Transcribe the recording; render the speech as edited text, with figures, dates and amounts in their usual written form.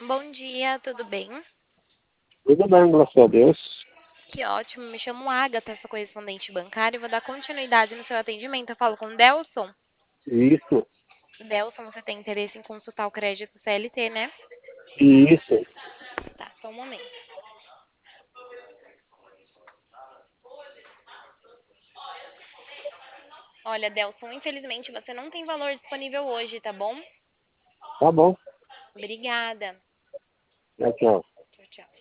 Bom dia, tudo bem? Tudo bem, graças a Deus. Que ótimo, me chamo Agatha, sou correspondente bancária e vou dar continuidade no seu atendimento. Eu falo com o Delson. Isso, Delson, você tem interesse em consultar o crédito CLT, né? isso. Tá, só um momento. Olha, Delson, infelizmente você não tem valor disponível hoje, tá bom? Tá bom. Obrigada. Tchau, tchau.